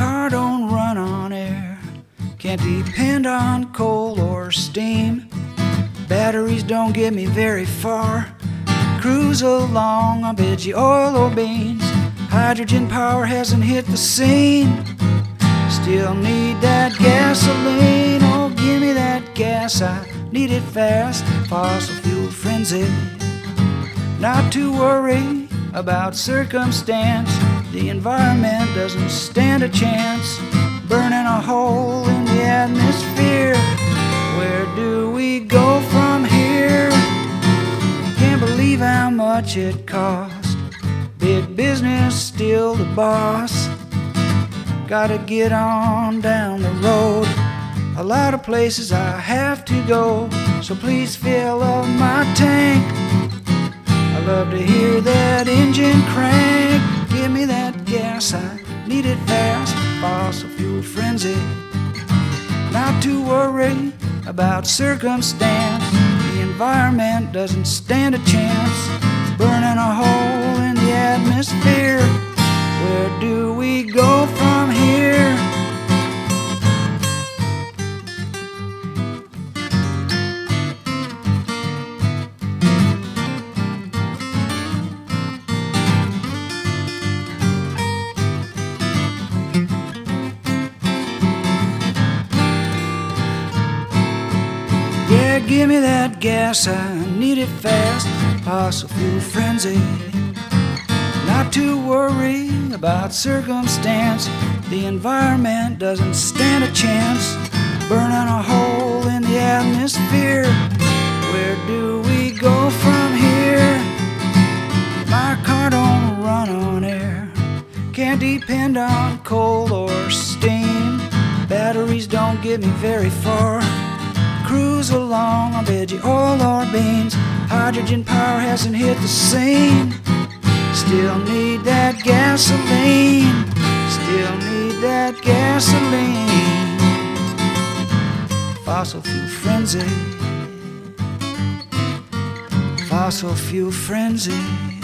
car don't run on air, can't depend on coal or steam. Batteries don't get me very far, cruise along on veggie oil or beans. Hydrogen power hasn't hit the scene, still need that gasoline. Oh, give me that gas, I need it fast. Fossil fuel frenzy, not to worry about circumstance. The environment doesn't stand a chance, burning a hole in the atmosphere. Where do we go from here? Can't believe how much it costs. Big business still the boss. Gotta get on down the road, a lot of places I have to go, so please fill up my tank. I love to hear that engine crank. Give me that gas, I need it fast. Fossil fuel frenzy, not to worry about circumstance. The environment doesn't stand a chance, burning a hole in the atmosphere. Where do we go from here? Yeah, give me that gas, I need it fast. Fossil fuel frenzy, not to worry about circumstance. The environment doesn't stand a chance, burning a hole in the atmosphere. Where do we go from here? My car don't run on air, can't depend on coal or steam. Batteries don't get me very far, cruise along on veggie oil or beans. Hydrogen power hasn't hit the scene, still need that gasoline. Still need that gasoline. Fossil fuel frenzy, fossil fuel frenzy.